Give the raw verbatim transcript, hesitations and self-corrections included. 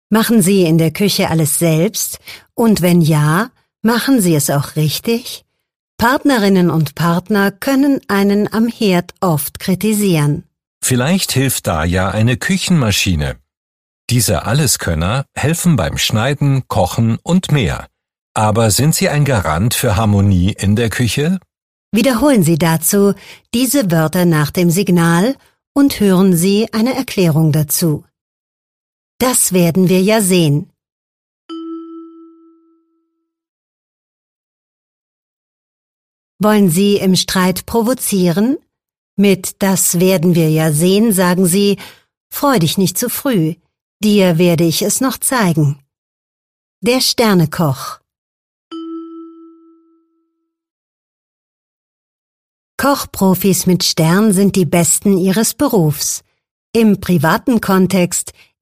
Machen Sie in der Küche alles selbst? Und wenn ja, machen Sie es auch richtig? Partnerinnen und Partner können einen am Herd oft kritisieren. Vielleicht hilft da ja eine Küchenmaschine. Diese Alleskönner helfen beim Schneiden, Kochen und mehr. Aber sind sie ein Garant für Harmonie in der Küche? Wiederholen Sie dazu diese Wörter nach dem Signal und hören Sie eine Erklärung dazu. Das werden wir ja sehen. Wollen Sie im Streit provozieren? Mit "Das werden wir ja sehen" sagen Sie: Freu dich nicht zu früh, dir werde ich es noch zeigen. Der Sternekoch. Kochprofis mit Stern sind die Besten ihres Berufs. Im privaten Kontext